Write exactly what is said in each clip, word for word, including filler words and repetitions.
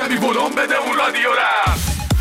ببی ولوم بده اون رادیو را.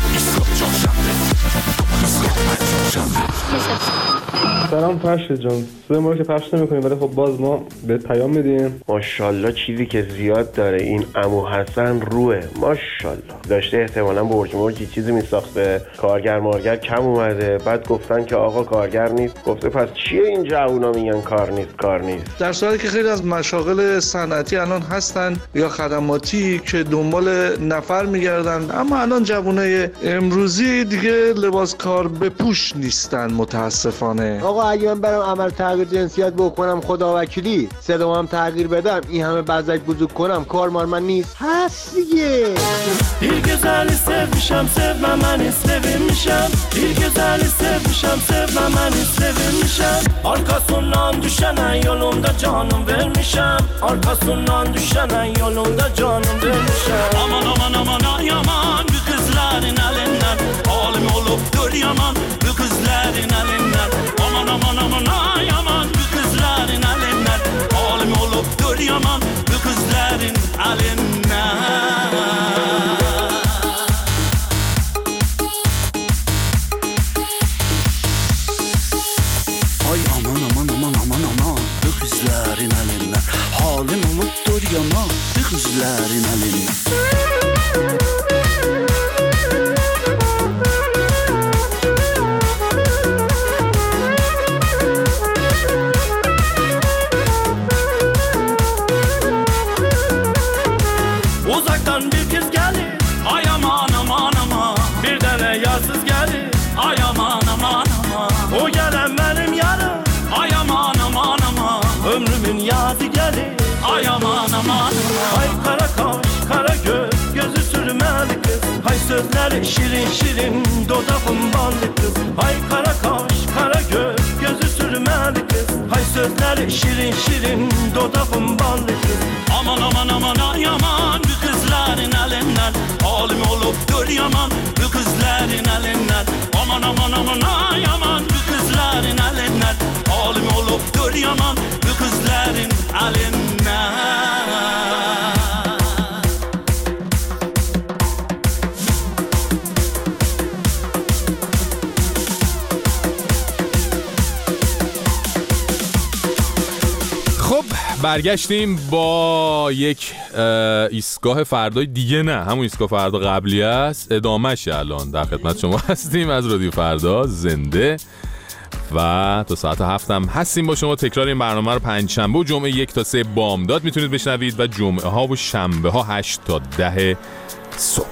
سلام فرشید جان، سه ماه که پخش نمی‌کنیم ولی خب باز ما به پیام میدیم. ماشاءالله چیزی که زیاد داره این عمو حسن روه، ماشاءالله. داشته احتمالاً برج مرجی چیزی میساخته، کارگر مارگر کم اومده، بعد گفتن که آقا کارگر نیست، گفته پس چیه این جوونا میگن کار نیست کار نیست. در صورتی که خیلی از مشاغل صنعتی الان هستن یا خدماتی که دنبال نفر میگردن، اما الان جوانای امروزی دیگه لباس کار به پوش نیستن متاسفانه. آقا اگه من برم عمل تغییر جنسیت بکنم خدا وکیلی صدام هم تغییر بدم این همه بزک بزرگ کنم کار مال من نیست هست دیگه. Bir güzeli sevmişem sevmemeni sevinmişem. Bir güzeli sevmişem sevmemeni sevinmişem. Arkasından düşenen yolunda canım vermişem. Arkasından düşenen yolunda canım vermişem. Aman aman aman ay aman bu kızların elinden. Alim olup dur yaman bu kızların elinden. Aman aman aman ay aman bu kızların elinden. Alim olup dur yaman bu kızların elinden. Kızların elinden halim olup dur yaman kızların elinden. Uzaktan bir kız gelir ay aman aman aman. Bir tane yarsız gelir ay aman aman aman. O gelen benim yarım ay aman aman aman. Ömrümün yazı gelir ay aman aman. Ay kara kaş kara göz gözü sürmeli kız. Hay sözleri şirin şirin dudağım ballı kız. Ay kara kaş kara göz gözü sürmeli kız. Hay sözleri şirin şirin dudağım ballı kız. Aman aman aman ay aman bu kızların elinden. Halim olup dur yaman bu kızların elinden. Aman aman aman ay aman bu kızların elinden. Halim olup dur yaman bu kızların elinden. خب برگشتیم با یک ایستگاه فردای دیگه، نه همون ایستگاه فردا قبلی است، ادامهش الان در خدمت شما هستیم از رادیو فردا زنده و تا ساعت هفتم هستیم با شما. تکرار این برنامه رو پنج شنبه و جمعه یک تا سه بامداد میتونید بشنوید و جمعه ها و شنبه ها هشت تا ده صبح.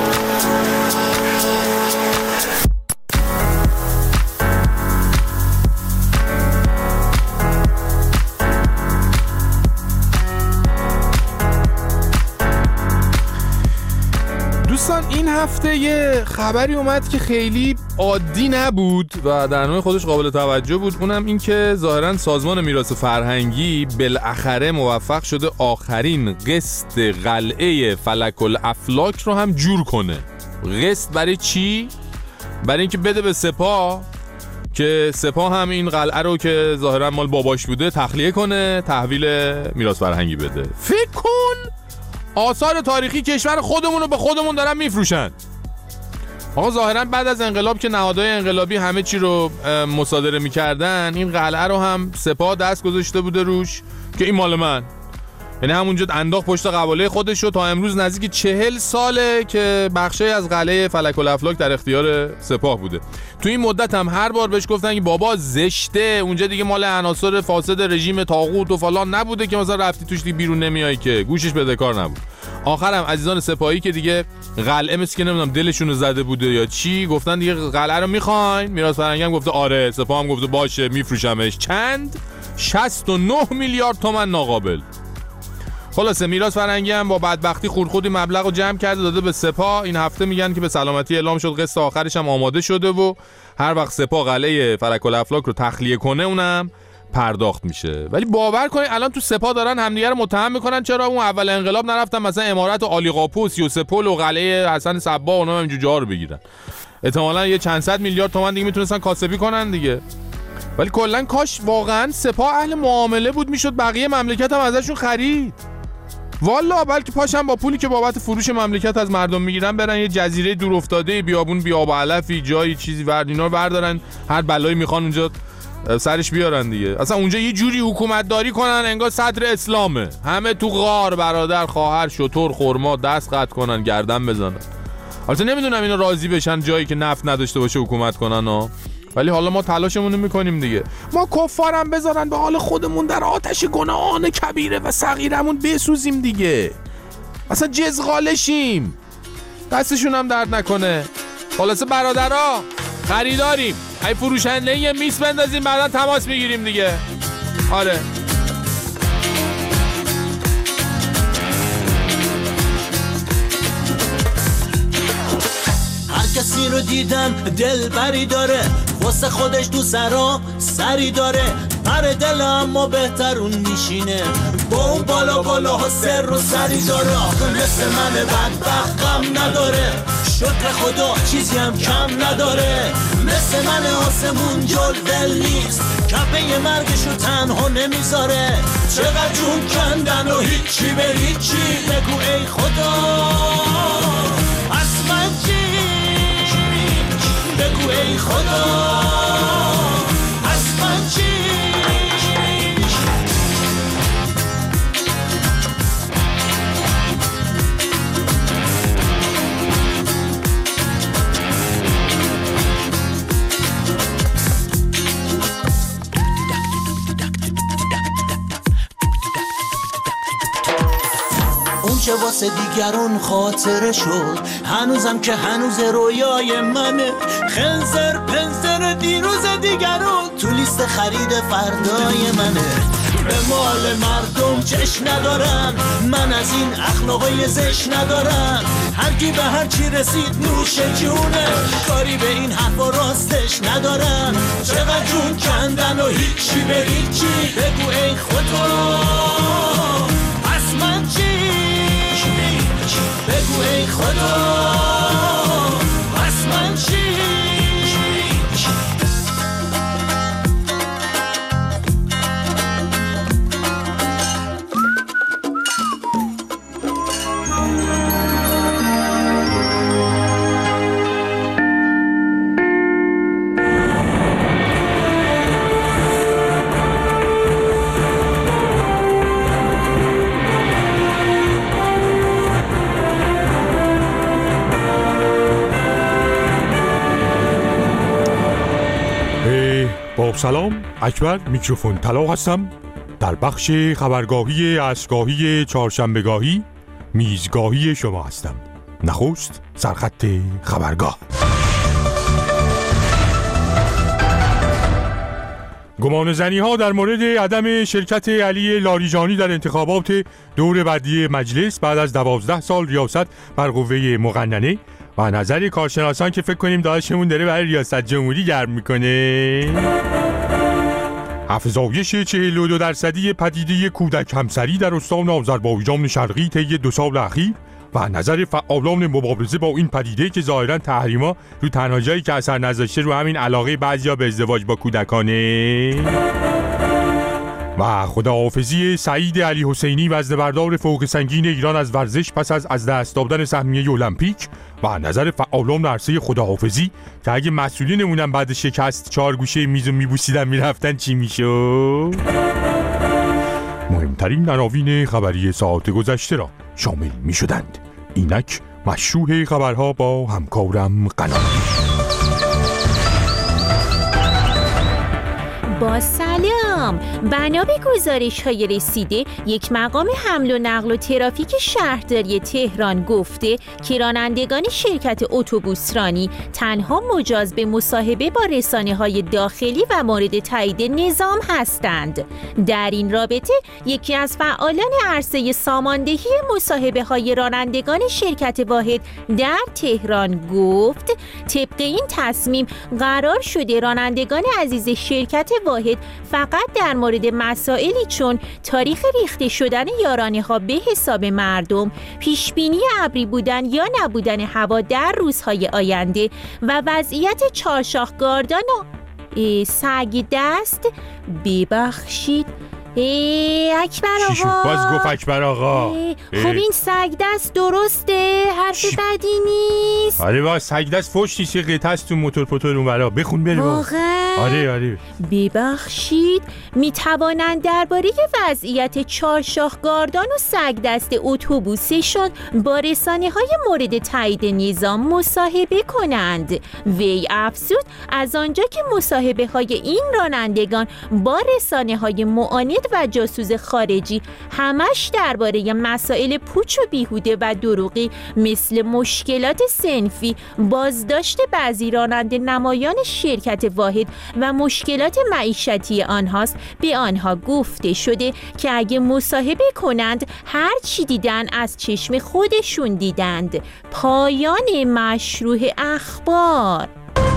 این هفته یه خبری اومد که خیلی عادی نبود و در نوع خودش قابل توجه بود. اونم این که ظاهراً سازمان میراث فرهنگی بالاخره موفق شده آخرین قسط قلعه فلک الافلاک رو هم جور کنه. قسط برای چی؟ برای اینکه بده به سپاه که سپاه هم این قلعه رو که ظاهراً مال باباش بوده تخلیه کنه، تحویل میراث فرهنگی بده. فکر کن آثار تاریخی کشور خودمون رو به خودمون دارن میفروشن. آقا ظاهرا بعد از انقلاب که نهادهای انقلابی همه چی رو مصادره میکردن، این قلعه رو هم سپاه دست گذاشته بوده روش که این مال من، یعنی همونجا انداخت پشت قباله خودش رو. تا امروز نزدیک چهل ساله که بخشی از قلعه فلک الافلاک در اختیار سپاه بوده. تو این مدت هم هر بار بهش گفتن که بابا زشته، اونجا دیگه مال عناصر فاسد رژیم طاغوت و فلان نبوده که مثلا رفتی توش دیگه بیرون نمیای، که گوشش بده کار نبود. آخرم عزیزان سپاهی که دیگه قلعه مثل که نمیدونم دلشون رو زده بوده یا چی، گفتن دیگه قلعه رو میخواین؟ میراث فرهنگی هم گفته آره، سپاه هم گفته باشه میفروشمش. چند؟ شصت و نه میلیارد تومان ناقابل. خلاصه میراث فرهنگی هم با بدبختی خردخردی مبلغ رو جمع کرده داده به سپاه. این هفته میگن که به سلامتی اعلام شد قسط آخرش هم آماده شده و هر وقت سپاه قلعه فلک الافلاک رو تخلیه کنه اونم پرداخت میشه. ولی باور کنید الان تو سپاه دارن همدیگه رو متهم میکنن چرا اون اول انقلاب نرفتن مثلا امارت عالی قاپوس یا سپول و قلعه حسن صبا و اونها اینجور جاها رو بگیرن. احتمالاً یه چند صد میلیارد تومان دیگه میتونستن کاسبی کنن دیگه. ولی کلا کاش واقعا سپاه اهل معامله بود، میشد بقیه مملکت هم ازشون خرید. والا بلکه پاشم با پولی که بابت فروش مملکت از مردم میگیرن برن یه جزیره دور افتاده بیابون بی آب و علفی جایی چیزی ورد اینا بردارن، هر بلایی میخوان اونجا سرش بیارن دیگه. اصلا اونجا یه جوری حکومت داری کنن انگار صدر اسلامه، همه تو غار برادر خواهر شتر خرما دست قطع کنن گردن بزنن. البته نمیدونم اینا راضی بشن جایی که نفت نداشته باشه حکومت کنن ها، ولی حالا ما تلاشمون رو میکنیم دیگه. ما کفارم بذارن به حال خودمون در آتش گناهان کبیره و صغیرمون بسوزیم دیگه، اصلا جزغالشیم، دستشون هم درد نکنه. خلاصه برادرها خریداریم، ای فروشنده یه میز بندازیم بعدا تماس میگیریم دیگه. آره هر کسی رو دیدم دل بری داره، واسه خودش تو سرا سری داره، پر دل اما بهتر اون میشینه، با اون بالا بالا ها سر و سری داره. آخه مثل من بدبخت غم نداره، شکر خدا چیزی هم کم نداره، مثل من آسمون جل دل نیست، کپه مرگشو تنها نمیذاره. چقدر جون کندن و هیچی به هیچی، بگو ای خدا از من چی، بگو ای خدا از من چی. اون چه واسه دیگرون خاطره شد، هنوزم که هنوز رویای منه، خنزر پنزر دیروز دیگرون تو لیست خرید فردای منه. به مال مردم چشم ندارم، من از این اخلاقای زشت ندارم، هر کی به هر چی رسید نوش جونه، کاری به این حرفا راستش ندارم. چقدر جون کندن و هیچی به هیچی، بگو ای خدا از من چی، بگو ای خدا از من چی. با سلام، اکبر میکروفون طلا هستم. در بخش خبرگاهی عصرگاهی چهارشنبهگاهی میزگاهی شما هستم. نخست سرخط خبرگاه. گمان زنی ها در مورد عدم شرکت علی لاریجانی در انتخابات دور بعدی مجلس بعد از دوازده سال ریاست بر قوه مقننه و نظر کارشناسان که فکر کنیم داداشمون داره برای ریاست جمهوری گرم میکنه. افزایش چهل و دو درصدی پدیده کودک همسری در استان آذربایجان شرقی طی دو سال اخیر و نظر فعالان مبارزه با این پدیده که ظاهرا تحریما رو تنها جایی که اثر نذاشته رو همین علاقه بعضیا به ازدواج با کودکانه. و خداحافظی سعید علی حسینی وزنه‌بردار فوق سنگین ایران از ورزش پس از از دست دادن سهمیه المپیک و نظر فعالان عرصه خداحافظی که اگه مسئولینمونم بعد شکست چهار گوشه میزو میبوسیدن میرفتن چی میشد؟ مهمترین عناوین خبری ساعت گذشته را شامل میشدند. اینک مشروع خبرها با همکارم قناری. با سلام، بنا به گزارش های رسیده یک مقام حمل و نقل و ترافیک شهرداری تهران گفته که رانندگان شرکت اتوبوسرانی تنها مجاز به مصاحبه با رسانه های داخلی و مورد تایید نظام هستند. در این رابطه یکی از فعالان عرصه ساماندهی مصاحبه های رانندگان شرکت واحد در تهران گفت طبق این تصمیم قرار شده رانندگان عزیز شرکت واحد فقط در مورد مسائلی چون تاریخ ریخته شدن یارانه ها به حساب مردم، پیشبینی ابری بودن یا نبودن هوا در روزهای آینده و وضعیت چهارشاخگاردان و سگ دست ببخشید ای اکبر چی شد؟ آقا باز گفت اکبر آقا. ای، خب این سگ دست درسته، حرف بدی نیست. آره با سگ دست فوش نیست، قطعه است تو موتور پوتور اون برا. بخون بریم. واقعا؟ آره آره. ببخشید، می توانند درباره وضعیت چهارشاهگاردان و سگ دست اتوبوسشان با رسانه‌های مورد تایید نظام مصاحبه کنند. وی افزود از آنجا که مصاحبه‌های این رانندگان با رسانه‌های معاند و جاسوس خارجی همش درباره مسائل پوچ و بیهوده و دروغی مثل مشکلات صنفی، بازداشت بعضی راننده نمایان شرکت واحد و مشکلات معیشتی آنهاست، به آنها گفته شده که اگه مصاحبه کنند هر چی دیدن از چشم خودشون دیدند. پایان مشروع اخبار.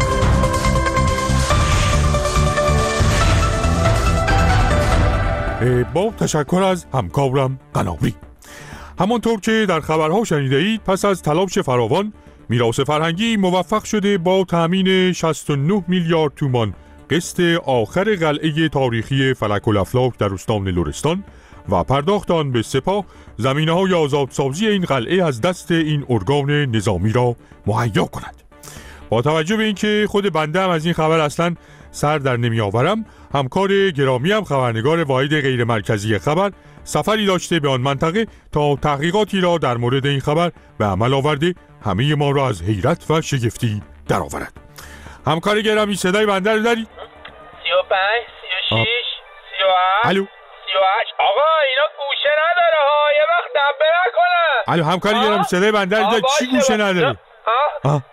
با تشکر از همکارم قناری. همانطور که در خبرها شنیده اید، پس از تلاش فراوان، میراث فرهنگی موفق شده با تأمین شصت و نه میلیارد تومان قسط آخر قلعه تاریخی فلک الافلاک در استان لرستان و پرداخت آن به سپاه، زمینه‌های آزادسازی این قلعه از دست این ارگان نظامی را مهیا کند. با توجه به اینکه خود بنده هم از این خبر اصلا سر در نمی آورم، همکار گرامی هم خبرنگار واحد غیر مرکزی خبر سفری داشته به آن منطقه تا تحقیقاتی را در مورد این خبر به عمل آورده همه ما را از حیرت و شگفتی درآورد. همکار گرامی صدای بنده رو داری؟ سی و پنج، سی و شش، سی و هفت، الو سی و هشت. آقا اینا گوشه نداره ها، یه وقت دبه نکنن. الو همکار گرامی صدای بنده رو داری؟ چی گوشه نداره؟ ها؟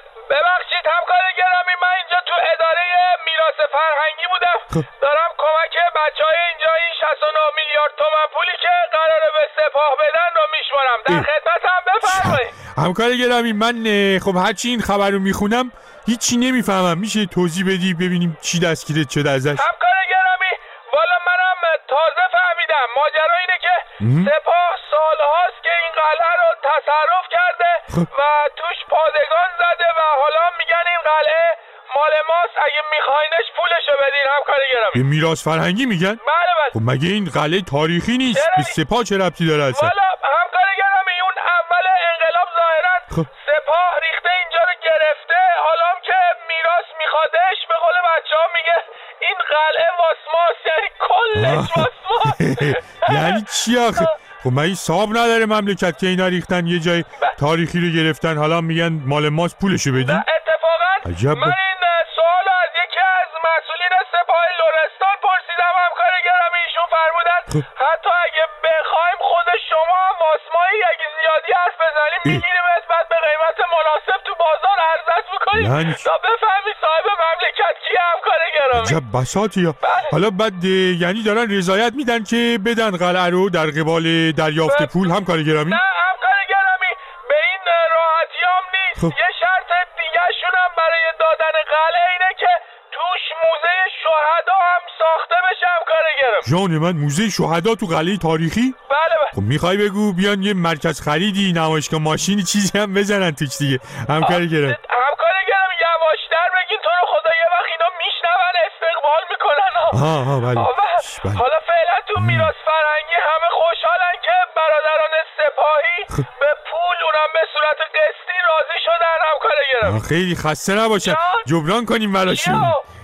ببخشید همکار گرامی، من اینجا تو اداره میراث فرهنگی بودم. دارم کمک بچهای اینجا این شصت و نه میلیارد تومان پولی که قراره به سپاه بدن رو میشمارم. در خدمتم، بفرمایید. همکار گرامی من خب هرچی این خبر رو میخونم هیچی نمیفهمم، میشه توضیح بدی ببینیم چی دستگیرت شده ازش؟ همکار گرامی والا منم تازه فهمیدم. ماجرا اینه که سپاه سالهاست که این قلعه رو تصرف کرده و توش پادگان زده و حالا میگن این قلعه مال ماست، اگه میخواینش پولشو بدین. همکار گرامی به میراث فرهنگی میگن؟ بله بله. خب مگه این قلعه تاریخی نیست؟ به سپاه چه ربطی داره اصلا؟ والا همکار گرامی اون اول انقلاب ظاهرا سپاه ریخته اینجا رو گرفته، حالا هم که میراث میخوادش به قول بچه‌ها میگه این قلعه واسماست، یعنی کلش واسماست. یعنی چی آخه؟ خب من این صاحب نداره مملکت که اینا ریختن یه جای تاریخی رو گرفتن حالا میگن مال ماست پولشو بدین؟ اتفاقا عجب. من این سوال از یکی از مسئولین سپاه لرستان پرسیدم همکار گرامی، ایشون فرمودن حتی اگه بخوایم خود شما هم واسمایی اگه زیادی حرف بزنیم میگیریم بعد به قیمت مناسب تو بازار عرضت میکنیم یعنی تا بفهمی صاحب مملکت کیه. همکار گرامی عجب بساطی ها. حالا بعد یعنی دارن رضایت میدن که بدن قلعه رو در قبال دریافت پول؟ همکار گرامی نه همکار گرامی به این راحتی هم نیست. خب. یه شرط دیگه شون هم برای دادن قلعه اینه که توش موزه شهدا هم ساخته بشه. همکار گرامی جان من موزه شهدا تو قلعه تاریخی؟ بله بله. خب میخوای بگو بیان یه مرکز خریدی نمایشگاه ماشینی چیزی هم بزنن توش دیگه؟ همکار گرامی همکار گرامی یواشتر بگین تو رو خدا، یه وقت اینا میشنون استقبال میکنن. ها ها بله. حالا فعلا تو میراث فرهنگی همه خوشحالن که برادران سپاهی به پول اونم به صورت قسطی راضی شدن. همکار گرامی خیلی خسته نباشن، جبران کنیم براشون.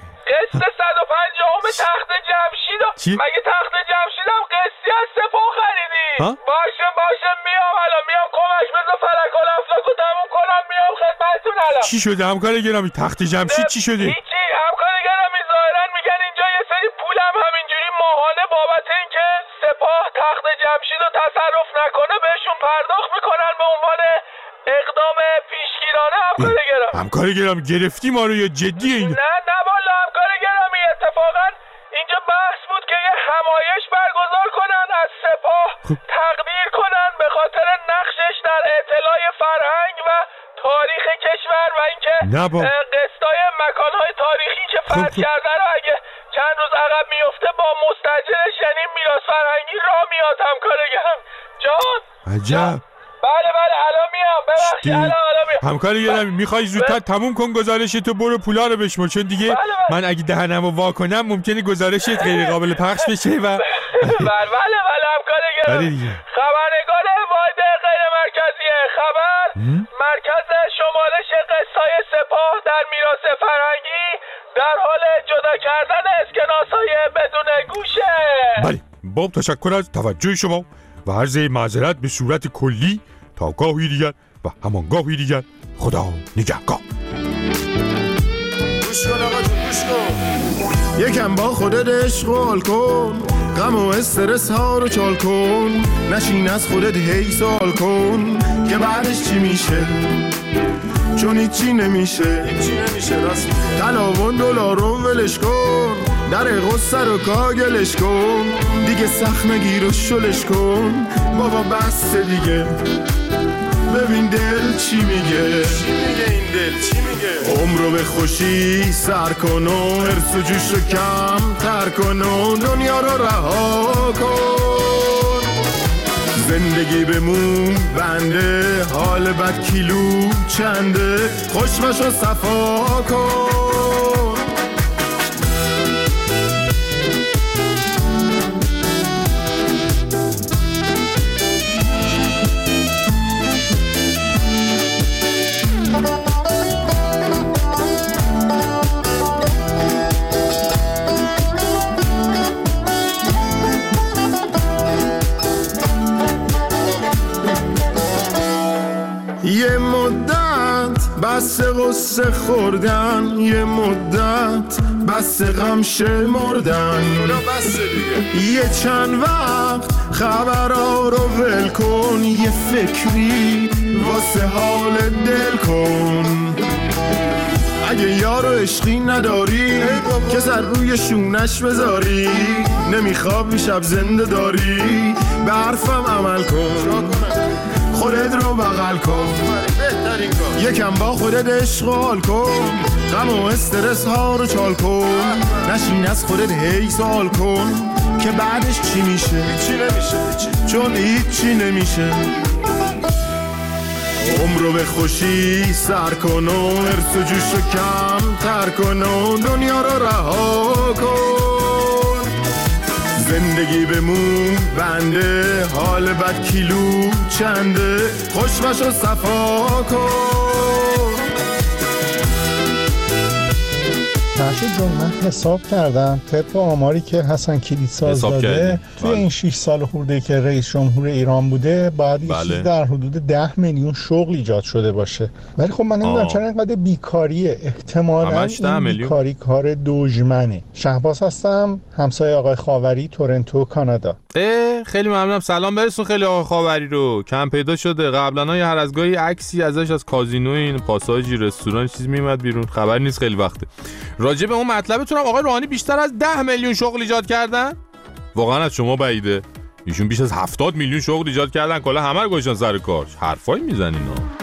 قسط صد و پنجاه تخت جمشید. چی؟ مگه تخت جمشید هم قسطی از سپاه خریدی؟ ها؟ باشه باشه میام الان، میام کمک بذار فلک الافلاک رو تموم کنم، میام خدمتتون الان. چی شده همکار گرامی؟ تخت جمشید چی شده؟ هیچی همکار گرامی، ظاهرا میگن اینجا یه سری پولم همینجوری ماهانه بابت اینکه سپاه تخت جمشید رو تصرف نکنه بهشون پرداخت میکنن به عنوان اقدام پیشگیرانه. همکار گرامی همکار گرامی گرفتی ما رو یا جدیه این؟ نه نه والا همکار گرامی، اتفاقا اینجا بحث بود که یه همایش برگزار کنن از سپاه تقدیر کنن به خاطر نقشش در اطلاع فرهنگ و تاریخ کشور و اینکه قسطای مکانهای تاریخی که فتح کرده رو اگه چند روز عقب میفته با مستاجرش یعنی میراث فرهنگی را میاد. همکار گرامی جان عجب. بله بله الان میام، ببخشید الان الان میام. همکار گرامی میخوای زودتر تموم کن گزارش تو، برو پولا رو بشمر، چون دیگه بله بله. من اگه دهنمو وا کنم ممکنه گزارشت غیر قابل پخش بشه و بله بله بله همکار گرامی. خبرنگار واحد غیر مرکزی خبر مرکز شمارش قسای سپاه در میراث فرهنگی در حال جدا کردن اسکناس‌های بدون گوشه. بله با تشکر از توجه شما و عرض معذرت به صورت کلی تا گاهی دیگر و همان گاهی دیگر. خدا نگهدار. گوش کن آقا جون گوش کن. یکم با خودت عشق و حال کن، غم و استرس ها رو چال کن، نشین از خودت هی سوال کن که بعدش چی میشه، چون هیچی نمیشه هیچی نمیشه راست میگه. تلاون دلارون ولش کن، در غصه رو کاگلش کن، دیگه سخت نگیر و شلش کن، بابا بس دیگه ببین دل چی میگه، چی میگه این دل چی میگه. عمرو به خوشی سر کن و حرص و جوش رو کم تر کن و دنیا رو رها کن، زندگی بمون بنده، حال بد کیلو چنده، خوشمش رو صفا کن. یه مدت بس قصه خوردن، یه مدت بس غم شمردن، یه چند وقت خبرها رو ول کن، یه فکری واسه حال دل کن. اگه یارو عشقی نداری که سر روی شونش بذاری، نمیخوابی شب زنده داری، به حرفم عمل کن، خودت رو بغل کن، یکم با خودت عشق و حال کن، غم و استرس ها رو چال کن، نشین از خودت هی سوال کن که بعدش چی میشه، هیچی نمیشه چون هیچی نمیشه. عمرو به خوشی سر کن و حرص و جوش رو کم تر کن و دنیا رو رها کن، زندگی بمون بنده، حال بد کیلو چنده، خوشمش رو صفا کن. فرشید جون من حساب کردم طبق آماری که حسن کلیدساز داده توی این شش سال خورده که رئیس جمهور ایران بوده باید یه چیز در حدود ده میلیون شغل ایجاد شده باشه، ولی خب من نمیدونم چرا اینقدر بیکاریه. احتمالاً این بیکاری کار دژمنه. شهباز هستم، همسایه آقای خاوری، تورنتو، کانادا. اه خیلی ممنونم. سلام برسون خیلی آقای خاوری رو. کم پیدا شده. قبلا هر از گاهی عکسی ازش از کازینو، این پاساژی، رستوران چیز میومد بیرون، خبر نیست خیلی وقته. راجع به اون مطلبتون هم آقای روحانی بیشتر از ده میلیون شغل ایجاد کردن؟ واقعا از شما بعیده. ایشون بیش از هفتاد میلیون شغل ایجاد کردن، کلا همه رو گذاشتن سر کار. حرفایی میزنین ها.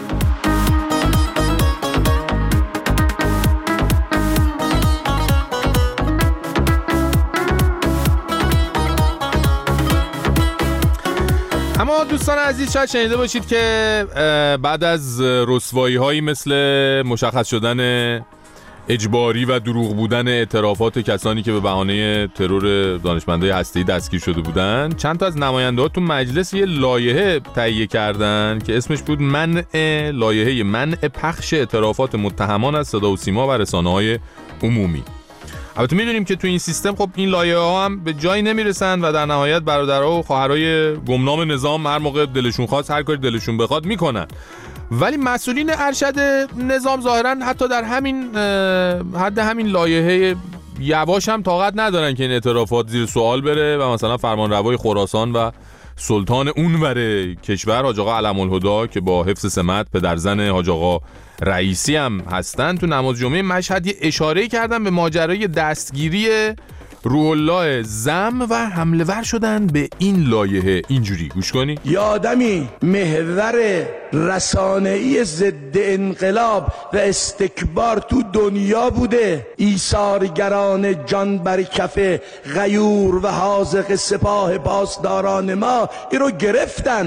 اما دوستان عزیز شاید شنیده باشید که بعد از رسوایی هایی مثل مشخص شدن اجباری و دروغ بودن اعترافات کسانی که به بهانه ترور دانشمندای هسته‌ای دستگیر شده بودن، چند تا از نماینده‌ها تو مجلس یه لایحه تهیه کردن که اسمش بود منع لایحه منع پخش اعترافات متهمان از صدا و سیما و رسانه‌های عمومی. البته میدونیم که تو این سیستم خب این لایحه‌ها هم به جایی نمیرسن و در نهایت برادرها و خواهرای گمنام نظام هر موقع دلشون خواست هر کاری دلشون بخواد میکنن. ولی مسئولین ارشد نظام ظاهرا حتی در همین حد همین لایحه یواش هم طاقت ندارن که این اعترافات زیر سوال بره و مثلا فرمانروای خراسان و سلطان اونور کشور حاج آقا علم الهدا که با حفظ سمت پدرزن حاج آقا رئیسی هم هستن، تو نماز جمعه مشهد یه اشاره کردن به ماجرای دستگیری روح الله زم و حمله ور شدن به این لایحه. اینجوری گوش کنی. یه آدمی محور رسانه‌ای ضد انقلاب و استکبار تو دنیا بوده، ایثارگران جان بر کف غیور و حاذق سپاه پاسداران ما این رو گرفتن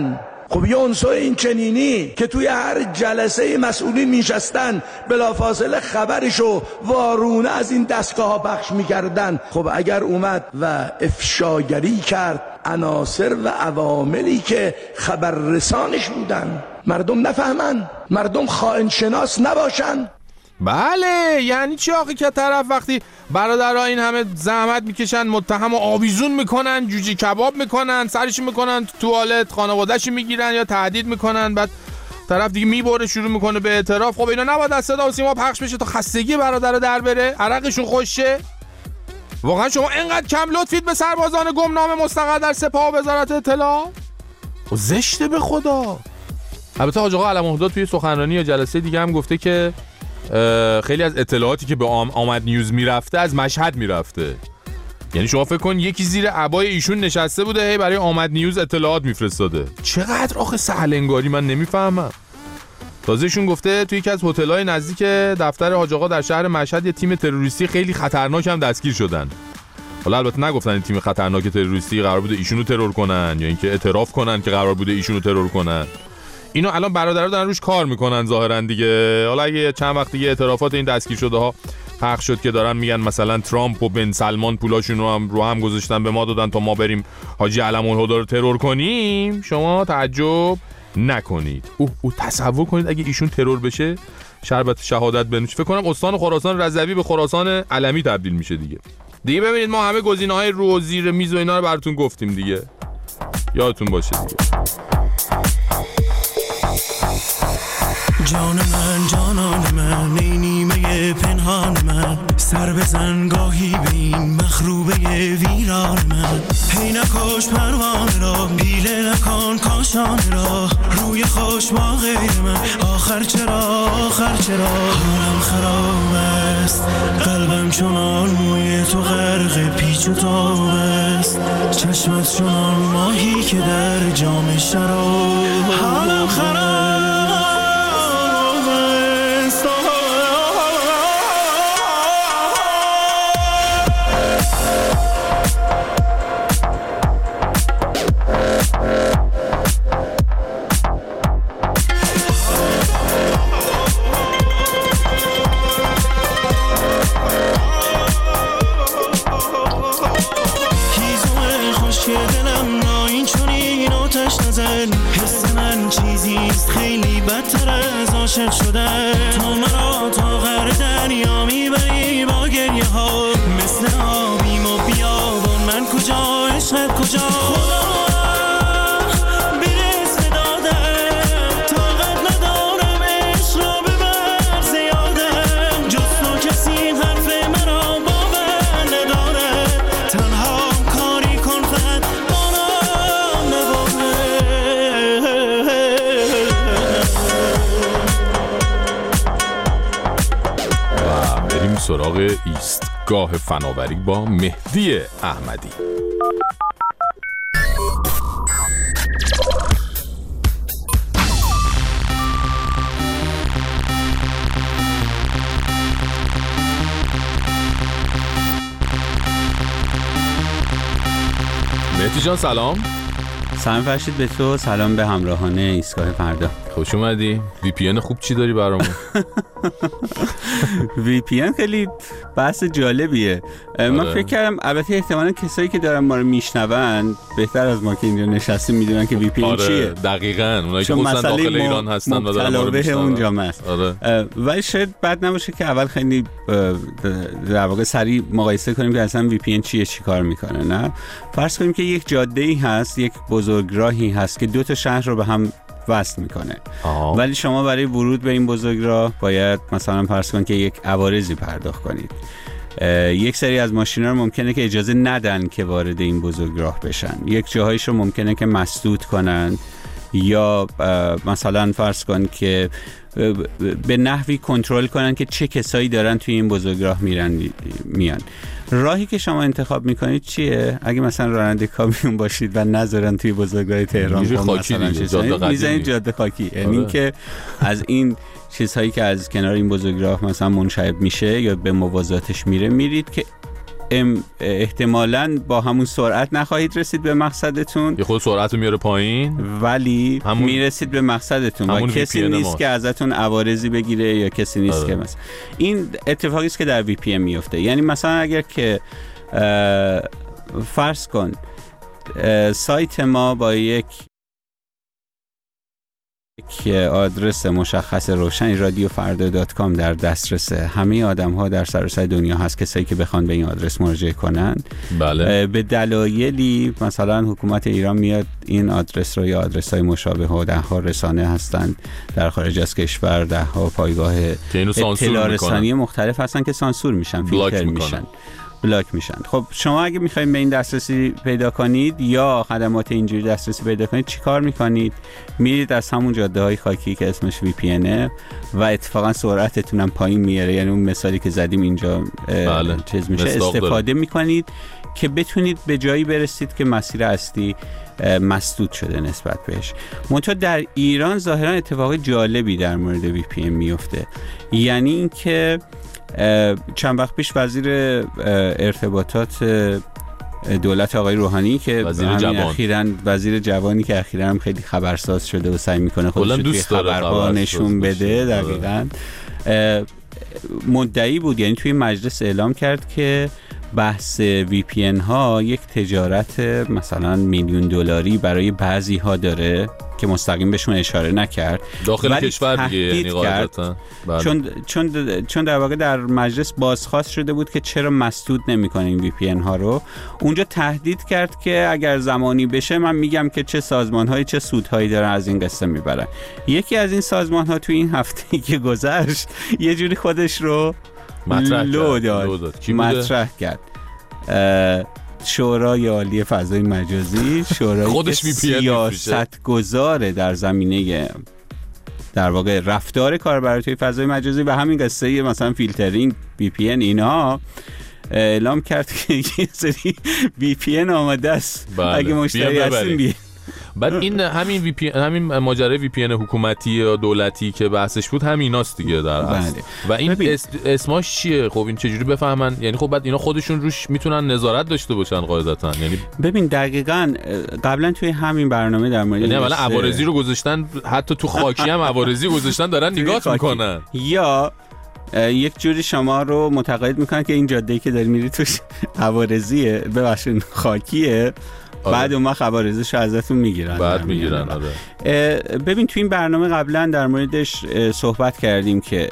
خب یه عنصر این چنینی که توی هر جلسه مسئولین میشستن بلافاصله خبرشو وارونه از این دستگاه ها پخش میکردن، خب اگر اومد و افشاگری کرد عناصر و عواملی که خبررسانش بودن، مردم نفهمن، مردم خائن شناس نباشن. بله یعنی چی آخه که طرف وقتی برادرها این همه زحمت میکشن، متهم و آویزون میکنن، جوجه کباب میکنن، سرش میکنن تو توالت، خانواده‌اش میگیرن یا تهدید میکنن، بعد طرف دیگه میبره شروع میکنه به اعتراف. خب اینا نباید از صدا و سیما پخش بشه تا خستگی برادر در بره، عرقشون خوشه؟ واقعا شما اینقدر کم لطفید به سربازان گمنام مستقر در سپاه و وزارت اطلاع؟ و زشته به خدا. البته حاج آقا علم‌الهدی توی سخنرانی یا جلسه دیگه هم گفته که خیلی از اطلاعاتی که به آمد نیوز میرفته از مشهد میرفته. یعنی شما فکر کن یکی زیر عبای ایشون نشسته بوده هی برای آمد نیوز اطلاعات میفرستاده. چقدر آخه سهل انگاری، من نمیفهمم. تازه ایشون گفته توی یکی از هتل‌های نزدیک دفتر حاج آقا در شهر مشهد یه تیم تروریستی خیلی خطرناک هم دستگیر شدن. حالا البته نگفتن این تیم خطرناک تروریستی قرار بوده ایشونو ترور کنن یا اینکه اعتراف کنن که قرار بوده ایشونو ترور کنن. اینا الان برادرها دارن روش کار میکنن ظاهرا دیگه. حالا اگه چند وقت دیگه اعترافات این دستگیر شده ها پخش شد که دارن میگن مثلا ترامپ و بن سلمان پولاشون رو هم رو هم گذاشتن به ما دادن تا ما بریم حاجی علم‌الهدی رو ترور کنیم، شما تعجب نکنید. اوه او تصور کنید اگه ایشون ترور بشه شربت شهادت بنوشه، فکر کنم استان خراسان رضوی به خراسان علمی تبدیل میشه دیگه. دیگه ببینید ما همه گزینه‌های رو و زیر میز و اینا رو براتون گفتیم دیگه، یادتون باشه دیگه. جان من جانان من ای نیمه پنهان من، سر بزن گاهی به این مخروبه ویران من. هی نکش پروانه را، پیله نکن کاشان را، روی خوش با غیر من آخر چرا آخر چرا. حالم خراب است قلبم چنان موی تو غرق پیچ و تاب است، چشمت چنان ماهی که در جام شراب. حالم خراب عاشق شدن. تو مرا تا غر دریا میبری با گریه ها، مثل آبیم و بیابان من کجا عشقت کجا. خدا برس دادم طاقت ندارم عشق را ببر زیادم، جز تو کسی حرف مرا باور نداره. تنها کاری کن فقط بالا نباره. سراغ ایستگاه فناوری با مهدی احمدی. مهدی جان سلام. سلام فرشید به تو، سلام به همراهان ایستگاه فردا. خوش اومدی. وی پی ان خوب چی داری برامون؟ وی پی ان خیلی بحث جالبیه. من فکر کردم البته احتمالاً کسایی که دارن ما رو میشنون بهتر از ما که اینجا نشستیم میدونن که وی پی ان چیه. دقیقاً اونایی که خصوصا داخل ایران هستن و دارن ما رو میشنون اونجا است. ولی شاید بد نباشه که اول خیلی در واقع سریع مقایسه کنیم که اصلا وی پی ان چیه، چی کار میکنه. نه فرض کنیم که یک جاده‌ای هست، یک بزرگراهی هست که دو تا شهر رو به هم وصل میکنه. آه. ولی شما برای ورود به این بزرگراه باید مثلا فرض کن که یک عوارضی پرداخت کنید. یک سری از ماشینا رو ممکنه که اجازه ندن که وارد این بزرگراه بشن، یک جاهایش رو ممکنه که مسدود کنن، یا مثلا فرض کن که به نحوی کنترل کنن که چه کسایی دارن توی این بزرگراه میرن میان. راهی که شما انتخاب میکنید چیه؟ اگه مثلا راننده کامیون باشید و نذارن توی بزرگراه تهران مثلا میزنید جاده خاکی، یعنی این که از این چیزهایی که از کنار این بزرگراه مثلا منشعب میشه یا به موازاتش میره میرید که احتمالاً با همون سرعت نخواهید رسید به مقصدتون، یه خود سرعت رو میاره پایین، ولی همون... میرسید به مقصدتون و کسی نیست ما. که ازتون عوارضی بگیره یا کسی نیست آه. که مثلا این اتفاقی است که در وی پی ان میفته. یعنی مثلا اگر که فرض کن سایت ما با یک یک آدرس مشخص روشن رادیو فردا دات کام در دسترس همه آدم ها در سراسر دنیا هست، کسایی که بخوان به این آدرس مراجعه کنن. بله. به دلایلی مثلا حکومت ایران میاد این آدرس رو یا آدرس های مشابه ها ده ها رسانه هستند در خارج از کشور، ده ها پایگاه اطلاع رسانی مختلف هستن که سانسور میشن، فیلتر میشن، بلاک میشن. خب شما اگه میخواید به این دسترسی پیدا کنید یا خدمات اینجوری دسترسی پیدا کنید چی کار میکنید؟ میرید از همون جاده های خاکی که اسمش وی پی انه و اتفاقا سرعتتون هم پایین میاره، یعنی اون مثالی که زدیم اینجا بله. چیز میشه، استفاده میکنید که بتونید به جایی برسید که مسیر اصلی مسدود شده نسبت بهش. منتها در ایران ظاهرا اتفاق جالبی در مورد وی پی ان میفته، یعنی اینکه چند وقت پیش وزیر ارتباطات دولت آقای روحانی که وزیر جوان اخیراً وزیر جوانی که اخیراً هم خیلی خبرساز شده و سعی میکنه خودش رو توی خبرها نشون بده، دقیقاً مدعی بود، یعنی توی مجلس اعلام کرد که بحث وی پی ان ها یک تجارت مثلا میلیون دلاری برای بعضی ها داره که مستقیم بهشون اشاره نکرد داخل کشور دیگه، یعنی قاعدتا چون چون چون در واقع در مجلس بازخواست شده بود که چرا مسدود نمی‌کنین وی پی ان ها رو. اونجا تهدید کرد که اگر زمانی بشه من میگم که چه سازمان‌هایی چه سودهایی دارن از این قصه میبرن. یکی از این سازمان‌ها توی این هفته که گذشت یه جوری خودش رو مطرح لو داد، مطرح کرد. شورای عالی فضای مجازی، شورایی که سیاست گذاره در زمینه در واقع رفتار کاربران توی فضای مجازی و همین قصه مثلا فیلترینگ، وی پی ان، اینا اعلام کرد که یه سری وی پی ان آماده است. بله. اگه مشتری هستیم بی بعد این همین وی پی همین ماجرای وی پی ان حکومتی یا دولتی که بحثش بود همیناست دیگه در اصل. و این اس... اسماش چیه؟ خب این چجوری بفهمن؟ یعنی خب بعد اینا خودشون روش میتونن نظارت داشته باشن قاعدتا. یعنی ببین دقیقاً قبلا توی همین برنامه در مورد یعنی اولا عوارضی رو گذاشتن، حتی تو خاکی هم عوارضی گذاشتن دارن نگاه میکنن، یا یک جوری شما رو متقاعد میکنن که این جاده‌ای که داری میری توش عوارضیه، ببخشید خاکیه. آره. بعد اون ما خبررسیش ازتون میگیرن بعد میگیرن آره. ببین تو این برنامه قبلا در موردش صحبت کردیم که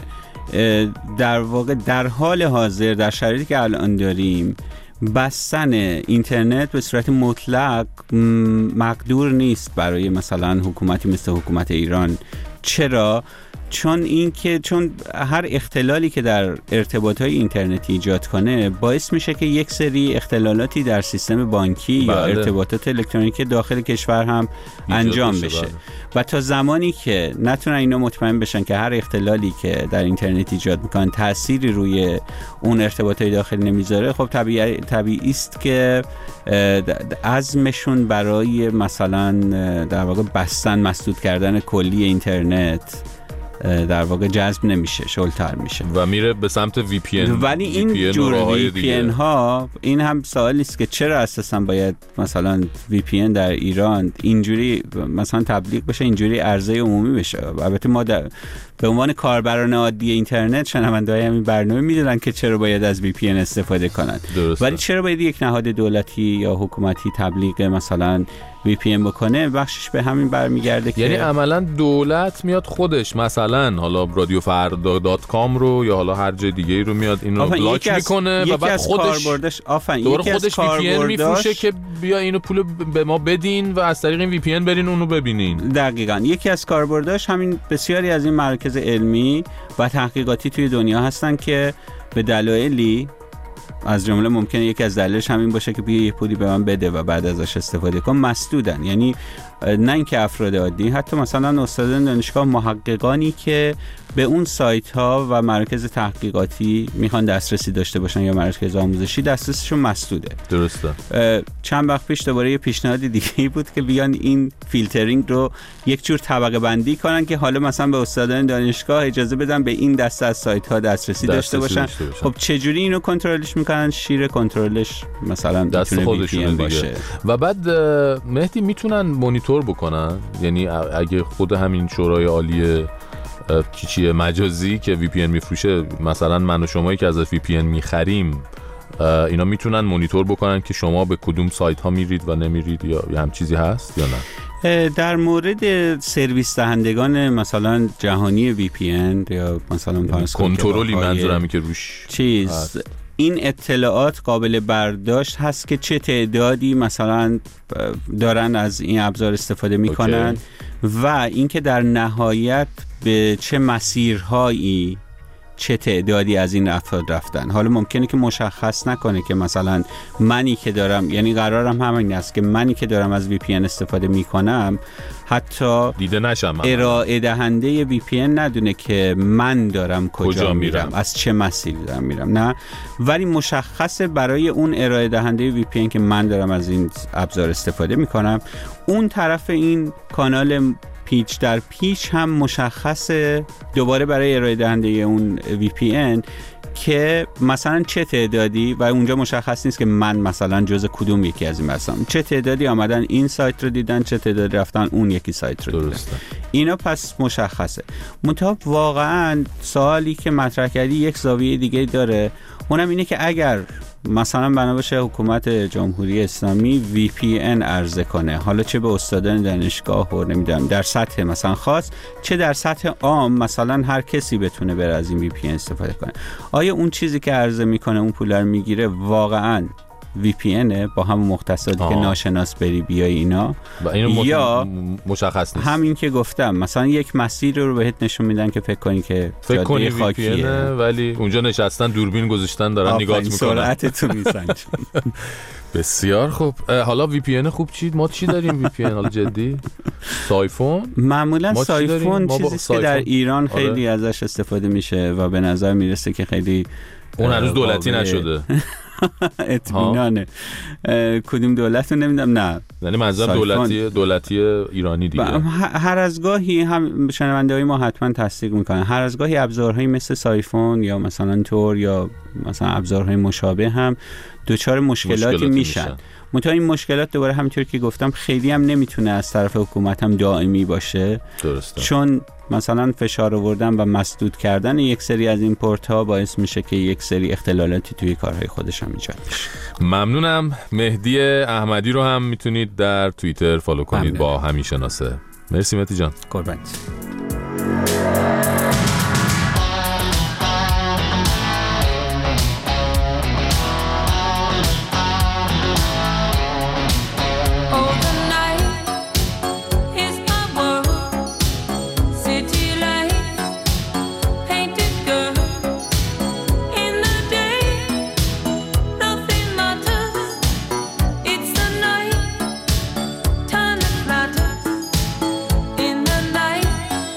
در واقع در حال حاضر در شرایطی که الان داریم بستن اینترنت به صورت مطلق مقدور نیست برای مثلا حکومتی مثل حکومت ایران. چرا؟ چون این که چون هر اختلالی که در ارتباطات اینترنتی ایجاد کنه باعث میشه که یک سری اختلالاتی در سیستم بانکی بله. یا ارتباطات الکترونیکی داخل کشور هم انجام بشه, بشه. و تا زمانی که نتونن اینا مطمئن بشن که هر اختلالی که در اینترنت ایجاد میکنن تأثیری روی اون ارتباطات داخلی نمیذاره، خب طبیعی طبیعی است که عزمشون برای مثلا در واقع بستن مسدود کردن کلی اینترنت در واقع جذب نمیشه، شلتر میشه و میره به سمت وی پی ان. ولی این جور وی پی ان ها، این هم سوالی است که چرا اساسا باید مثلا وی پی ان در ایران اینجوری مثلا تبلیغ بشه، اینجوری عرضه عمومی بشه. البته ما در به عنوان کاربران عادی اینترنت، شنونده‌های همین برنامه میدونن که چرا باید از وی پی ان استفاده کنن، ولی چرا باید یک نهاد دولتی یا حکومتی تبلیغ مثلا وی پی ان بکنه؟ بخشش به همین برمیگرده که یعنی عملا دولت میاد خودش مثلا حالا رادیو فردا دات کام رو یا حالا هر جای دیگه رو میاد اینو بلاک میکنه و بعد خودش دوباره خودش وی پی ان میفروشه که بیا اینو پول به ما بدین و از طریق این وی پی ان برین اونو ببینین. دقیقاً یکی از کاربرداش همین بسیاری از این مراکز علمی و تحقیقاتی توی دنیا هستن که به دلایلی از جمله ممکنه یکی از دلایلش همین باشه که بیا یه پولی به من بده و بعد ازش استفاده کن، مسدودن. یعنی نه اینکه افراد عادی، حتی مثلا استادان دانشگاه، محققانی که به اون سایت ها و مراکز تحقیقاتی میخوان دسترسی داشته باشن یا مراکز آموزشی، دسترسشون مسدوده. درسته. چند وقت پیش دوباره یه پیشنهاد دیگه بود که بیان این فیلترینگ رو یک جور طبقه بندی کنن که حالا مثلا به استادان دانشگاه اجازه بدن به این دسته از سایت ها دسترسی, دسترسی داشته, باشن. داشته باشن. خب چجوری اینو کنترلش میکنن؟ شیر کنترلش مثلا دست خودشون باشه. و بعد مهدی میتونن مانیتور بکنن، یعنی اگه خود همین شورای عالی چیه مجازی که وی پی ان میفروشه، مثلا من و شمایی که ازش وی پی ان میخریم، اینا میتونن مانیتور بکنن که شما به کدوم سایت ها میرید و نمیرید، یا هم چیزی هست یا نه؟ در مورد سرویس دهندگان مثلا جهانی وی پی ان یا مثلا کنترلی منظورمی که روش چیز هست. این اطلاعات قابل برداشت هست که چه تعدادی مثلا دارن از این ابزار استفاده میکنن اوکی. و اینکه در نهایت به چه مسیرهایی چه تعدادی از این افراد رفتن. حالا ممکنه که مشخص نکنه که مثلا منی که دارم، یعنی قرارم همین است که منی که دارم از وی پی ان استفاده میکنم حتی دیده نشم، ارائه دهنده وی پی ان ندونه که من دارم کجا, کجا میرم. میرم از چه مسیری دارم میرم، نه، ولی مشخصه برای اون ارائه دهنده وی پی ان که من دارم از این ابزار استفاده میکنم، اون طرف این کانال پیچ در پیچ هم مشخصه دوباره برای ارائه دهنده اون وی پی ان که مثلا چه تعدادی، و اونجا مشخص نیست که من مثلا جز کدوم یکی از این هستم، چه تعدادی آمدن این سایت رو دیدن، چه تعدادی رفتن اون یکی سایت رو دیدن. درسته. اینا پس مشخصه. منتها واقعا سوالی که مطرح کردی یک زاویه دیگه داره، اونم اینه که اگر مثلا بنا باشه حکومت جمهوری اسلامی وی پی ان عرضه کنه، حالا چه به استادان دانشگاه و نمیدونم در سطح مثلا خاص، چه در سطح عام مثلا هر کسی بتونه بره از این وی پی ان استفاده کنه، آیا اون چیزی که عرضه میکنه اون پول رو میگیره واقعا وی پی ان با همون مختصاتی که ناشناس بری بیای اینا، یا مشخص نیست؟ همین که گفتم مثلا یک مسیر رو بهت نشون میدن که فکر کنی که فکر کنی وی پی ان، ولی اونجا نشستن دوربین گذاشتن دارن نگات میکنن، سرعت تو میسنجن. بسیار خوب. حالا وی پی ان خوب چی؟ ما چی داریم وی پی ان حالا جدی؟ سایفون؟ معمولا سایفون چیزی که در ایران خیلی آره. ازش استفاده میشه و به نظر میرسه که خیلی اون هنوز دولتی نشده. اطمینانه. کدوم دولت رو نمیدونم، نه یعنی منظورم دولتی دولتی ایرانی دیگه. هر از گاهی هم شنونده‌های ما حتما تصدیق میکنن، هر از گاهی ابزارهایی مثل سایفون یا مثلا تور یا مثلا ابزارهای مشابه هم دچار مشکلاتی, مشکلاتی میشن, میشن. منتها این مشکلات دوباره همونطور که گفتم خیلی هم نمیتونه از طرف حکومت هم دائمی باشه. درسته. چون مثلا فشار آوردن و مسدود کردن یک سری از این پورت ها باعث میشه که یک سری اختلالاتی توی کارهای خودش هم ایجاد بشه. ممنونم. مهدی احمدی رو هم میتونید در توییتر فالو کنید. ممنون. با همین شناسه. مرسی مهدی جان. قربانت. Turn the flat in the night.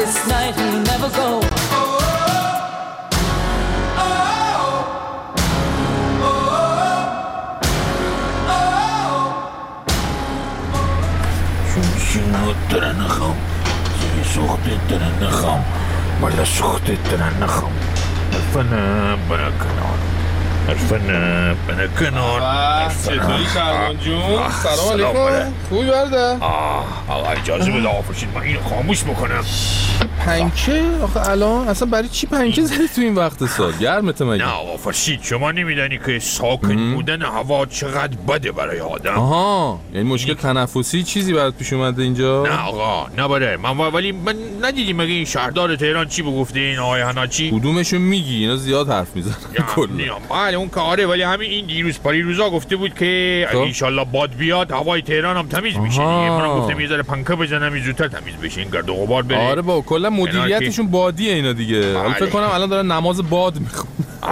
this night and never go. دارن نخوام سوختت دارن نخوام ولا سوختت دارن نخوام الفنه بنا کنار الفنه بنا کنار چطوری شهرمان جون؟ سلام علیکم خوبی برده؟ آقا اجازه بده آفرشید من اینو خاموش بکنم. پنکه؟ آخه الان اصلا برای چی پنکه زدی تو این وقت سال؟ گرمته مگه؟ نه آقا فرشید شما نمیدانی که ساکن بودن هوا چقدر بده برای آدم. آها یعنی مشکل تنفسی چیزی برات پیش اومده اینجا؟ نه آقا نه بره من ولی من ندیدی مگه این شهردار تهران چی بگفته این آقای هناچی؟ کدومشو میگی؟ اینا زیاد حرف میزنن کلا. بله اون کاره ولی همین این دیروز پریروزا گفته بود که اگه ان شاءالله باد بیاد هوای تهران هم تمیز میشه دیگه. من گفتم یه ذره پنکه بزنم زودتر تمیز بشه این گرد و غبار بره. آره با کلا مدیریتشون بادیه اینا دیگه. حالا فکر کنم الان دارن نماز باد میخونن.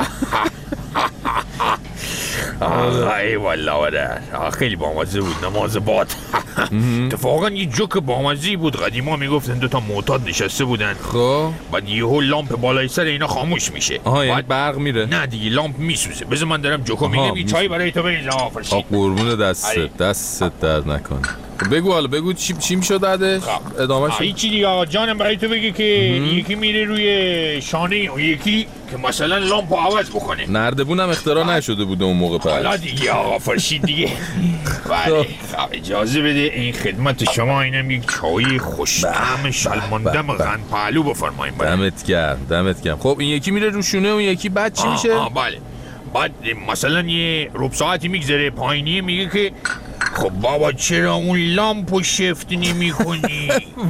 ای والله وره خیلی بامزه بود نماز باد. اتفاقا یه جوک بامزی بود قدیما میگفتن دوتا معتاد نشسته بودن خب بعد یهو لامپ بالای سر اینا خاموش میشه. آها یعنی برق میره؟ نه دیگه لامپ میسوزه. بذار من دارم جوکو میگم یه چای برای تو بریزم آفرشید. آق قربون دستت دستت درد نکنه. بگو حالا بگو چی چی میشد بعدش؟ ادامه شد. هیچی دیگه آقا جانم برای تو بگی که یکی میره روی شانه اون یکی که مثلا لامپو عوض بکنه. نردبون هم اختراع نشده بوده اون موقع. حالا دیگه آقا فرشید دیگه. بله اجازه بده این خدمت شما اینم یک چای خوش طعم شلماندم قند پهلو بفرمایید. دمت گرم دمت گرم. خب این یکی میره رو شونه اون یکی بعد چی میشه؟ آه بله بعد مثلا یه ربع ساعتی میگذره پایینیه میگه که خب بابا چرا اون لامپو شفت نمی کنی؟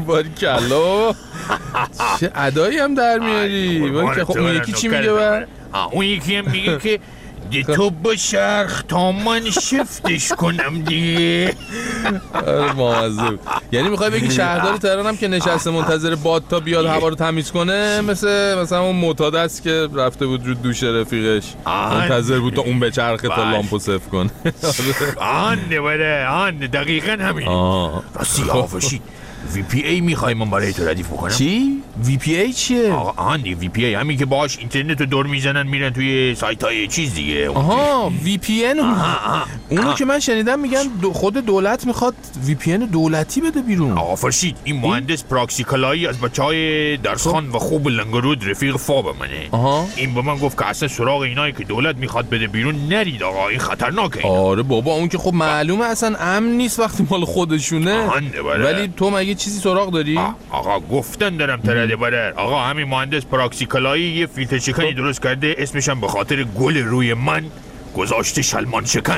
باریکلا چه ادایی هم در میاری. خب اون یکی چی میگه بر؟ اون یکی هم میگه که دی تو بشرخ تا من شفتش کنم دیگه. آره مامزه بود. یعنی میخوای بگی شهردار تهران هم که نشسته منتظر باد تا بیاد هوا رو تمیز کنه مثل مثلا اون معتاد است که رفته بود رو دوش رفیقش منتظر بود تا اون بچرخه تا لامپو صفر کنه. آنده بره آنده دقیقا همین. راستی آفرشید وی پی ای میخوای من برای تو ردیف بکنم؟ چی؟ وی پی ای چیه؟ آقا آنی وی پی ای همین که باش اینترنت رو دور میزنن میرن توی سایت های چیز دیگه. آها وی پی ان اونو که من شنیدم میگن خود دولت میخواد وی پی ان دولتی بده بیرون. آقا فرشید این مهندس پراکسی کلایی از بچه های درسخان و خوب لنگرود رفیق فاب منه. آها. این به من گفت که اصلا سراغ اینایی که دولت میخواد بده بیرون نرید آقا این خطرناکه. آره بابا اون که خب معلومه اصلا امن نیست وقتی مال خودشونه. ولی تو مگه چیزی سراغ داری؟ آقا گفتن دارم ترده بره. آقا همین مهندس پراکسی کلایی یه فیلتر شکنی درست کرده اسمش هم به خاطر گل روی من گذاشته شلمان شکن.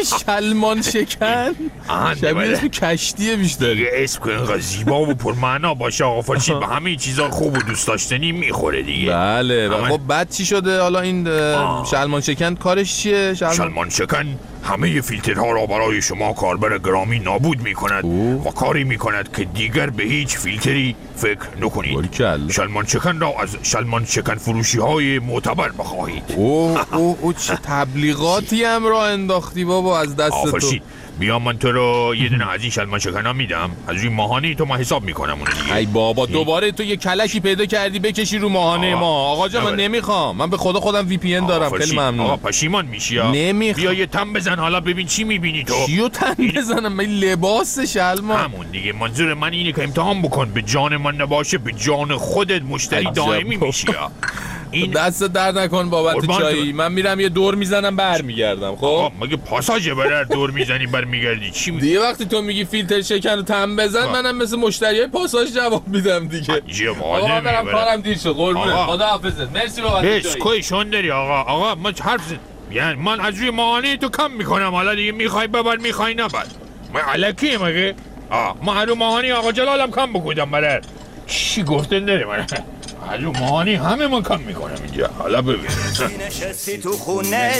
شلمان شکن؟ شبیه اسم کشتیه بیشتر. دیگه اسم که اینقدر زیبا و پرمعنا باشه آقا فرشید به همه چیزا خوب و دوست داشتنی میخوره دیگه. بله خب بعد چی شده حالا این شلمان شکن کارش چیه؟ شلمان, شلمان شکن همه فیلترها را برای شما کاربر گرامی نابود می کند و کاری می کند که دیگر به هیچ فیلتری فکر نکنید. شلمان شکن را از شلمان شکن فروشی های معتبر بخواهید. اوه اوه او چه تبلیغاتی هم را انداختی بابا از دست تو. بیا من تو رو یه دونه از این شلمان شکن میدم از روی ماهانه تو ما حساب میکنم اون دیگه. ای بابا دوباره تو یه کلکی پیدا کردی بکشی رو ماهانه ما. آقا جان من نمیخوام. من به خدا خودم وی پی ان دارم. خیلی ممنون. آقا پشیمان میشی. نمیخوام. بیا یه تم بزن حالا ببین چی میبینی تو. چیو تم بزنم؟ من لباس شلمان. همون دیگه منظور من اینه که امتحان بکن به جان من نباشه به جان خودت مشتری دائمی میشی. این دست درد نکن بابت چایی. من میرم یه دور میزنم برمیگردم. خب آقا مگه پاساژ برر دور میزنی برمیگردی چی میگی؟ دیگه وقتی تو میگی فیلتر شکن رو تم بزن منم مثل مشتریای پاساژ جواب میدم دیگه. آقا من برم کارم دیر شد. قربونت خداحافظت. مرسی بابت چایی. بس کوی شوندری آقا. آقا من حرف زد یعنی من از روی ماهانه تو کم میکنم حالا دیگه میخوای ببر میخوای نبر. من الکی مگه؟ آ من رو ماهانه آقا جلالم کم بگودم برر. چی گفتن داری من؟ حلو ماهانی همه من کم میکنم اینجا. حالا ببین نشستی تو خونه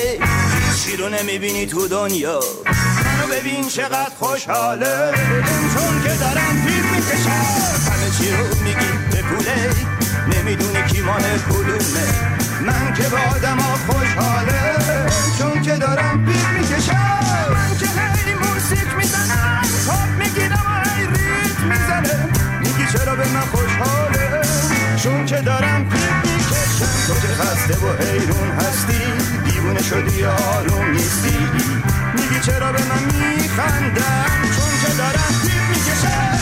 چی رو نمیبینی تو دنیا منو ببین چقدر خوشحاله چون که دارم پیر میکشم همه چی رو میگی به پوله نمیدونی کی مال پولونه من که با آدم ها خوشحاله چون که دارم پیر میکشم من که هی موسیق میزنم خواب میگیرم و هی ریت میزنه میگی چرا به من خوشحاله خسته و حیرون هستی، دیوونه شدی آروم نیستی. میگی چرا به من میخندم؟ چون که دارم پیپ میکشم.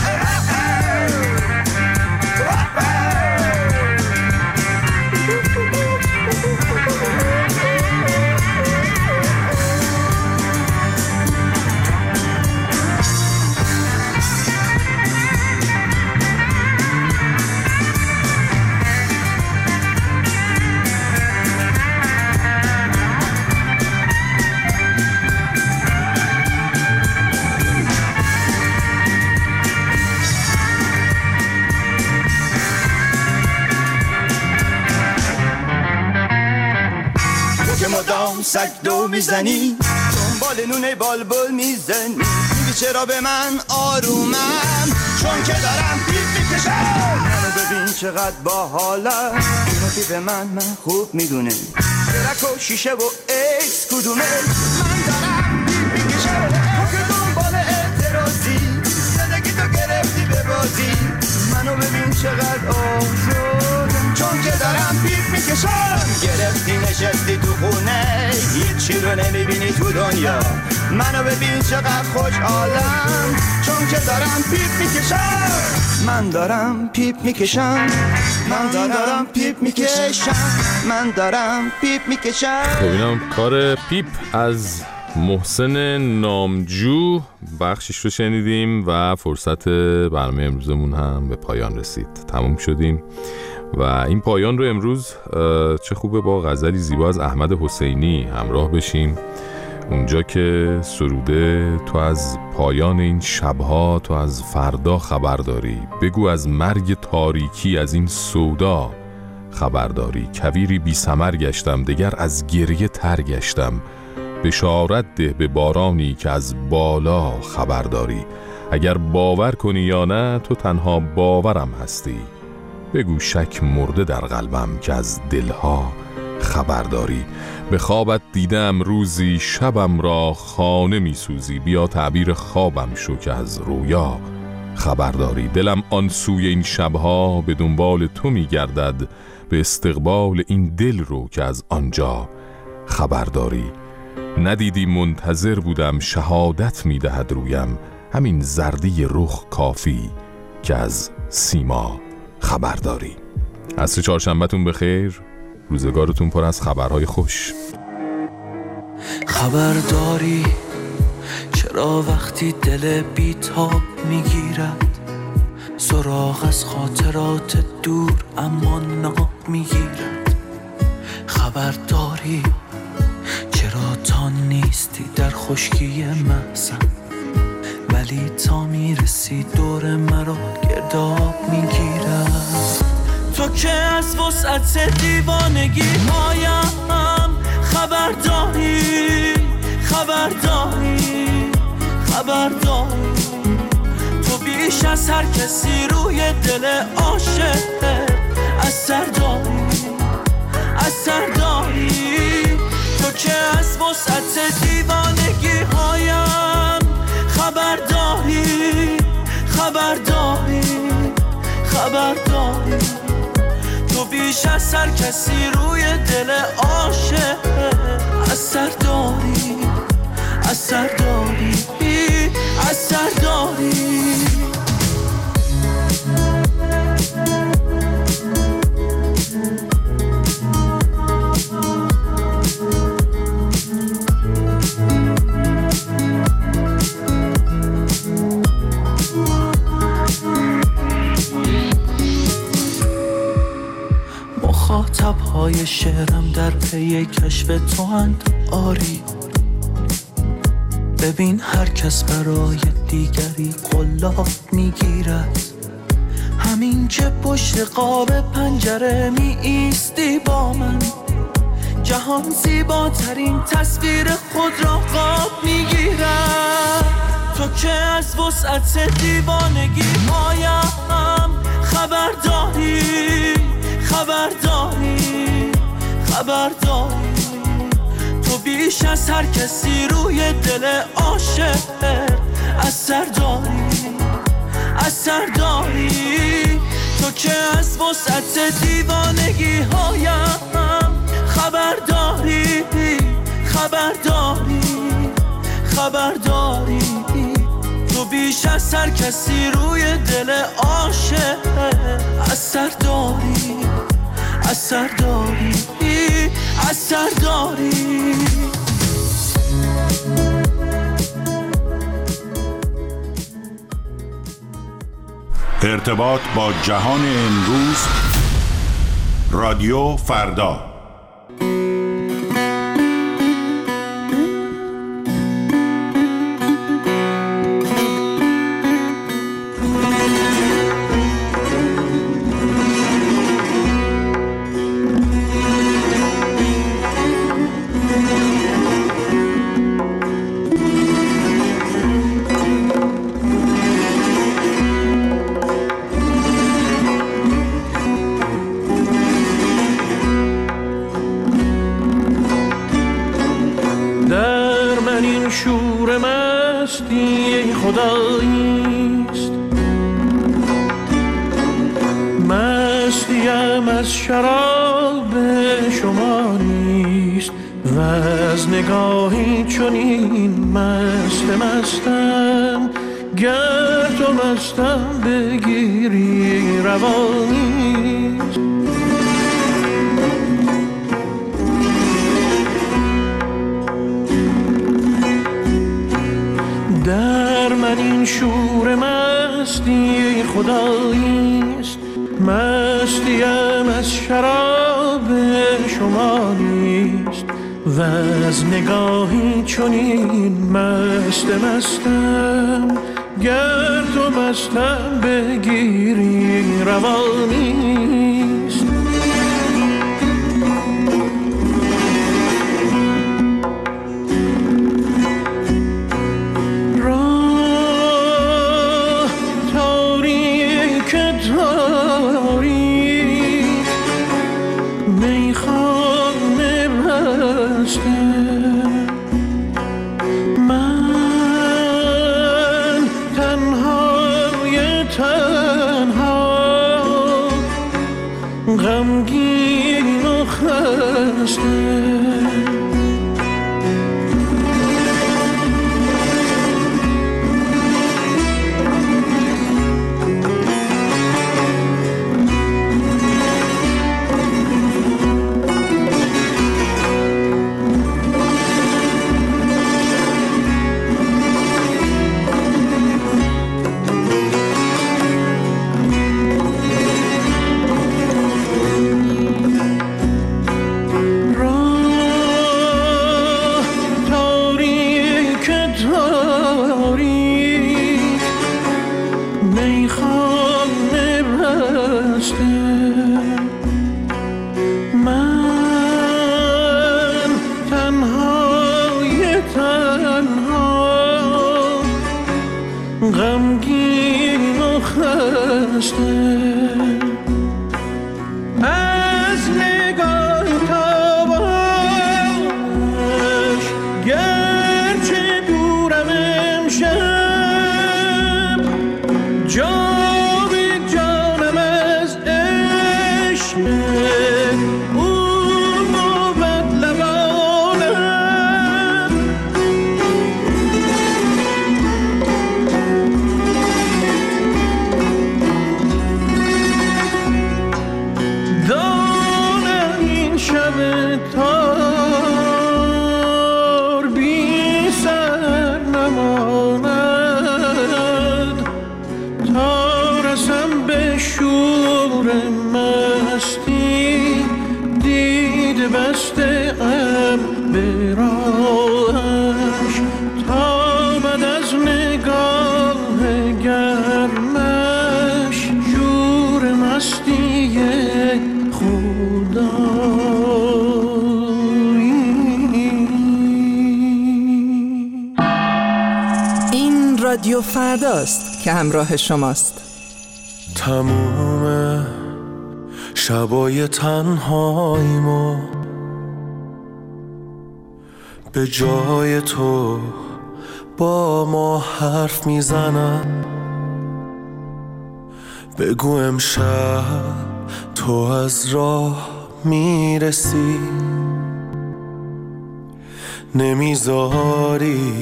مدام سگ دو میزنی، دنبال نونه بالبل میزنی. میگی چرا به من آرومم؟ چون که دارم پیپ میکشم. منو ببین چقدر باحالم، اینو پیپ من من خوب میدونه. درک و شیشه و ایکس کدومه؟ من دارم پیپ میکشم. تو که دنبال اعتراضی، زندگی تو گرفتی به بازی. منو ببین چقدر آزادم، چون که دارم پیپ میکشم. گرفتی نشستی تو خونه، هیچی رو نمیبینی تو دنیا. منو ببین چقدر خوشحالم، چون که دارم پیپ میکشم. من دارم پیپ میکشم. من دارم پیپ میکشم. من دارم پیپ میکشم. خب اینم کار پیپ از محسن نامجو، بخشش رو شنیدیم و فرصت برنامه امروزمون هم به پایان رسید. تموم شدیم و این پایان رو امروز چه خوبه با غزلی زیبا از احمد حسینی همراه بشیم، اونجا که سروده تو از پایان این شبها، تو از فردا خبر داری. بگو از مرگ تاریکی، از این سودا خبر داری. کویری بی ثمر گشتم، دگر از گریه تر گشتم. بشارت ده به بارانی که از بالا خبر داری. اگر باور کنی یا نه، تو تنها باورم هستی. بگو شک مرده در قلبم که از دلها خبر داری. به خوابت دیدم روزی، شبم را خانه می سوزی. بیا تعبیر خوابم شو که از رویا خبر داری. دلم آن سوی این شبها به دنبال تو می گردد. به استقبال این دل رو که از آنجا خبر داری. ندیدی منتظر بودم، شهادت می دهد رویم. همین زردی رخ کافی که از سیما خبر داری. عصر چهارشنبه‌تون بخیر، روزگارتون پر از خبرهای خوش. خبرداری چرا وقتی دل بیتاب میگیرد، سراغ از خاطرات دور اما ناب میگیرد. خبرداری چرا تا نیستی در خشکی محزن، ولی تا میرسی دور مرا گرداب میگیرد. تو که از وسعت دیوانگی هایم خبرداری، خبرداری، خبرداری. تو بیش از هر کسی روی دل عاشق اثر داری، اثر داری. تو که از وسعت دیوانگی هایم خبرداری، خبرداری، خبرداری. تو بیش از هر کسی روی دل عاشق اثر داری، اثر داری، اثر داری. مخاطب‌های شعرم در پی کشف تو اند آری. ببین هر کس برای دیگری قلاب میگیرد. همین که پشت قاب پنجره می ایستی با من، جهان زیباترین تصویر خود را قاب میگیرد. تو که از وسعت دیوانگی هایم خبرداری، خبرداری، خبرداری. تو بیش از هر کسی روی دل عاشق اثر داری، اثر داری. تو که از وسعت دیوانگی هایم خبرداری خبرداری تو بیش از هر کسی روی دل عاشق اثر داری اثر داری اثر داری. ارتباط با جهان امروز، رادیو فردا. شور مستی خداییست، مستیم از شراب شما نیست و از نگاهی چنین مست مستم، گر تو مستم بگیری روانیست. در من این شور مستی خداییست، مستیم از شراب شما نیست و از نگاهی چنین مست مستم، گر تو مستم بگیری روانیست. غمگین و خسته غمگین و خسته از نگاه تابش، گرچه دورم امشب، جام جانم از عشق او بود لبانم. دانم این شب تار بی سر نماند، تا رسم به شور مستی، دید بسته ام به راهش، تا بعد از نگاه گرمش شور مستی این رادیو فرداست که همراه شماست. تموم شبای تنهاییمو به جای تو با ما حرف میزنم، بگو امشب تو از راه میرسی، نمیذاری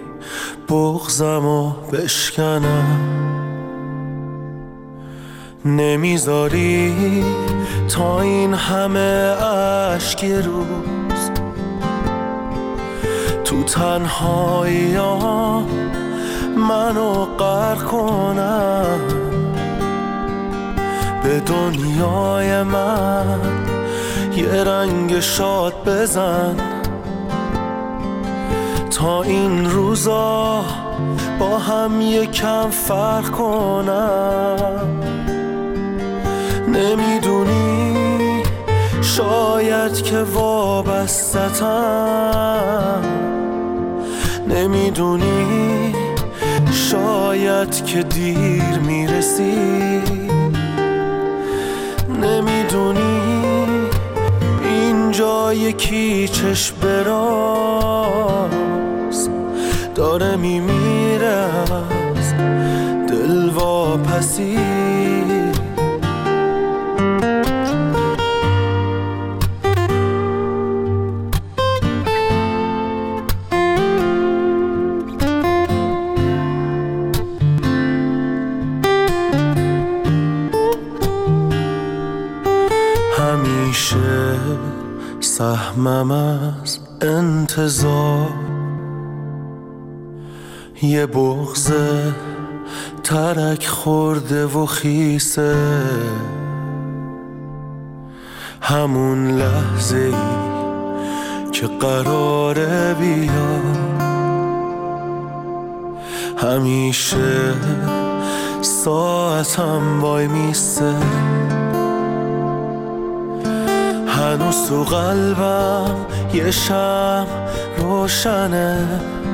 بغضمو بشکنم، نمیذاری تا این همه عشق یه روز تو تنهایی‌ام منو غرق کنم. به دنیای من یه رنگ شاد بزن تا این روزا با هم یکم فرق کنم. نمیدونی شاید که وابسته‌ام، نمیدونی شاید که دیر میرسی، نمیدونی اینجا یکی چشم براز داره میمیره از دل واپسی. همیشه سهمم از انتظار یه بغض ترک خورده و خیسه، همون لحظه ای که قراره بیا همیشه ساعتم وای میسته، هنوز تو قلبم یه شمع روشنه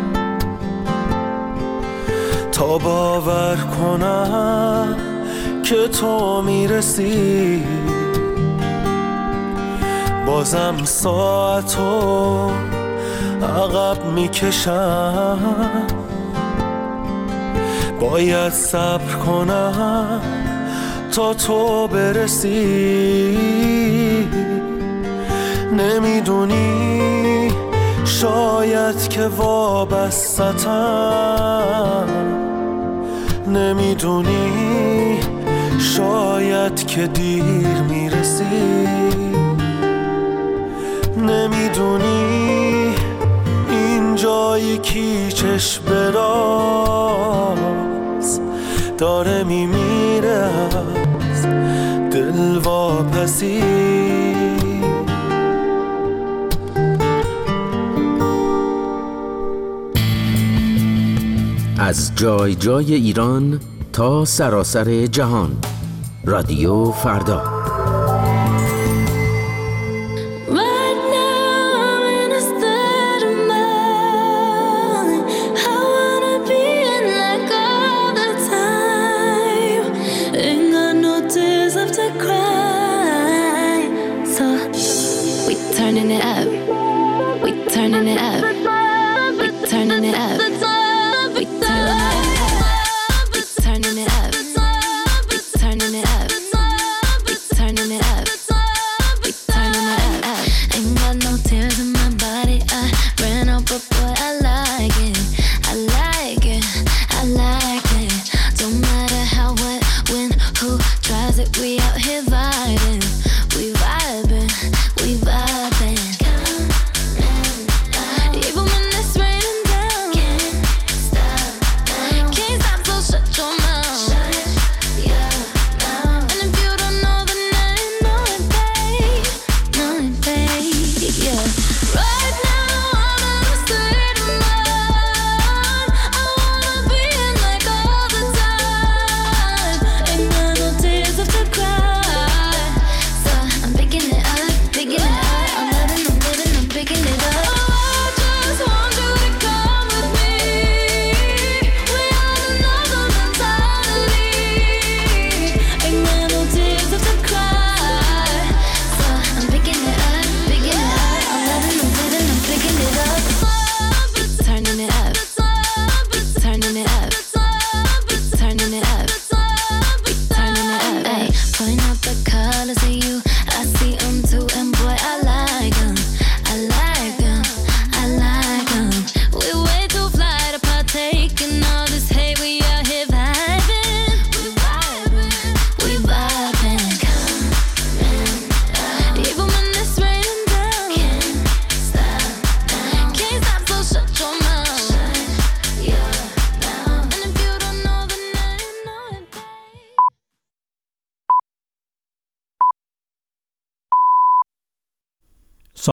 تا باور کنم که تو میرسی. بازم ساعتو عقب میکشم، باید صبر کنم تا تو برسی. نمیدونی شاید که وابسته‌ام، نمیدونی شاید که دیر میرسی، نمیدونی اینجا یکی چشم براز داره میمیره از دل واپسی. از جای جای ایران تا سراسر جهان، رادیو فردا. Turning it up, we turning it up.